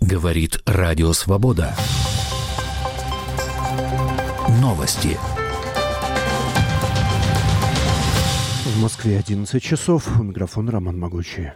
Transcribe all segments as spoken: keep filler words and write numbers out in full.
Говорит Радио Свобода. Новости. В Москве одиннадцать часов. У микрофона Роман Могучий.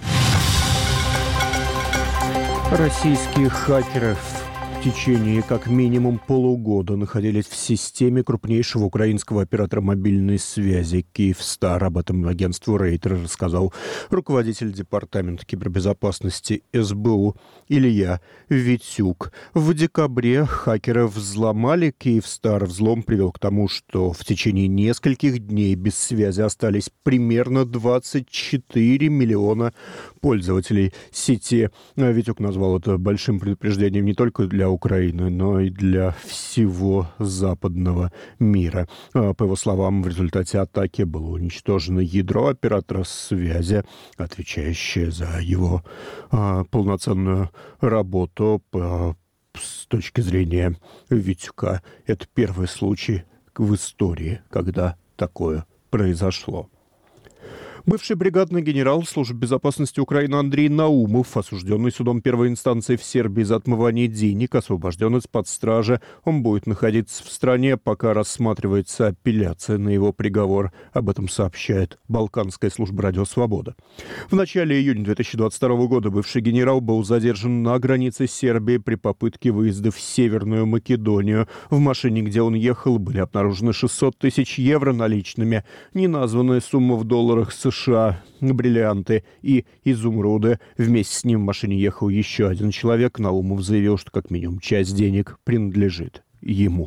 Российских хакеров в течение как минимум полугода находились в системе крупнейшего украинского оператора мобильной связи «Киевстар». Об этом агентству Рейтер рассказал руководитель департамента кибербезопасности эс бэ у Илья Витюк. В декабре хакеры взломали «Киевстар». Взлом привел к тому, что в течение нескольких дней без связи остались примерно двадцать четыре миллиона пользователей сети. Витюк назвал это большим предупреждением не только для Украины, но и для всего западного мира. По его словам, в результате атаки было уничтожено ядро оператора связи, отвечающее за его а, полноценную работу по, с точки зрения Витюка. Это первый случай в истории, когда такое произошло. Бывший бригадный генерал службы безопасности Украины Андрей Наумов, осужденный судом первой инстанции в Сербии за отмывание денег, освобожден из-под стражи. Он будет находиться в стране, пока рассматривается апелляция на его приговор. Об этом сообщает Балканская служба «Радио Свобода». В начале июня две тысячи двадцать второго года бывший генерал был задержан на границе Сербии при попытке выезда в Северную Македонию. В машине, где он ехал, были обнаружены шестьсот тысяч евро наличными, неназванная сумма в долларах США, США, бриллианты и изумруды. Вместе с ним в машине ехал еще один человек. Наумов заявил, что как минимум часть денег принадлежит ему.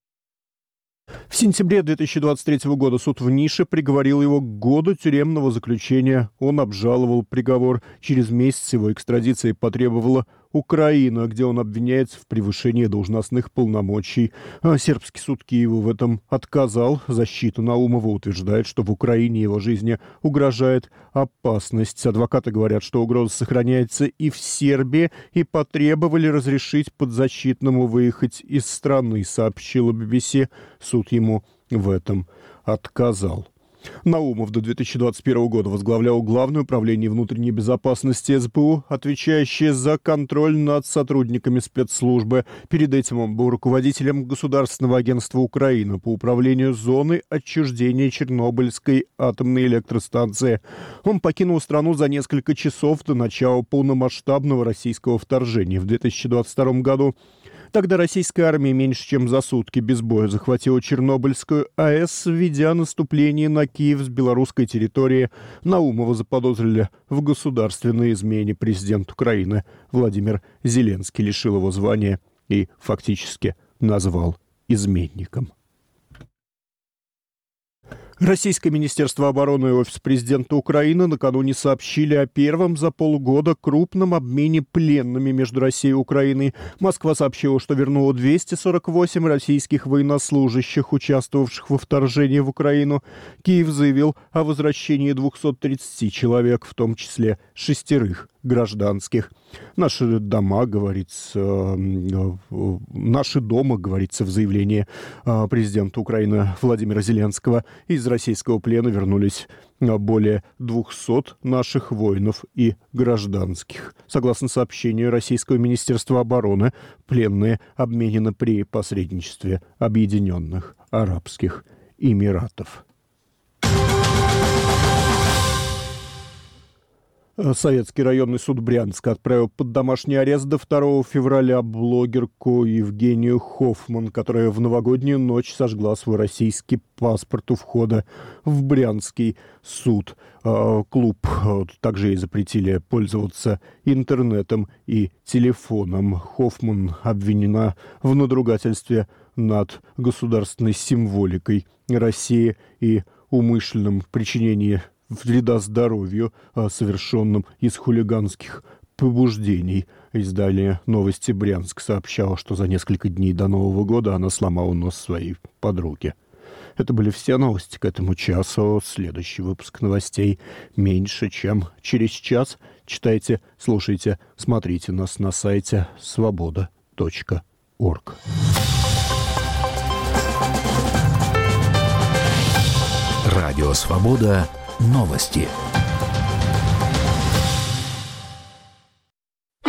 В сентябре две тысячи двадцать третьего года суд в Нише приговорил его к году тюремного заключения. Он обжаловал приговор. Через месяц его экстрадиции потребовала Украина, где он обвиняется в превышении должностных полномочий. А сербский суд Киева в этом отказал. Защита Наумова утверждает, что в Украине его жизни угрожает опасность. Адвокаты говорят, что угроза сохраняется и в Сербии, и потребовали разрешить подзащитному выехать из страны, сообщила би би си. Суд ему в этом отказал. Наумов до две тысячи двадцать первого года возглавлял Главное управление внутренней безопасности эс бэ у, отвечающее за контроль над сотрудниками спецслужбы. Перед этим он был руководителем Государственного агентства Украины по управлению зоной отчуждения Чернобыльской атомной электростанции. Он покинул страну за несколько часов до начала полномасштабного российского вторжения в две тысячи двадцать втором году. Тогда российская армия меньше чем за сутки без боя захватила Чернобыльскую АЭС, введя наступление на Киев с белорусской территории. Наумова заподозрили в государственной измене. Президент Украины Владимир Зеленский лишил его звания и фактически назвал изменником. Российское Министерство обороны и Офис президента Украины накануне сообщили о первом за полгода крупном обмене пленными между Россией и Украиной. Москва сообщила, что вернула двести сорок восемь российских военнослужащих, участвовавших во вторжении в Украину. Киев заявил о возвращении двухсот тридцати человек, в том числе шестерых гражданских. Наши дома, говорится, наши дома, говорится в заявлении президента Украины Владимира Зеленского. Из российского плена вернулись более двухсот наших воинов и гражданских. Согласно сообщению Российского Министерства обороны, пленные обменены при посредничестве Объединенных Арабских Эмиратов. Советский районный суд Брянска отправил под домашний арест до второго февраля блогерку Евгению Хоффман, которая в новогоднюю ночь сожгла свой российский паспорт у входа в Брянский суд. Клуб также ей запретили пользоваться интернетом и телефоном. Хоффман обвинена в надругательстве над государственной символикой России и умышленном причинении вреда здоровью, совершенным из хулиганских побуждений. Издание «Новости Брянск» сообщало, что за несколько дней до Нового года она сломала нос своей подруге. Это были все новости к этому часу. Следующий выпуск новостей меньше, чем через час. Читайте, слушайте, смотрите нас на сайте свобода точка орг. Радио «Свобода». Новости.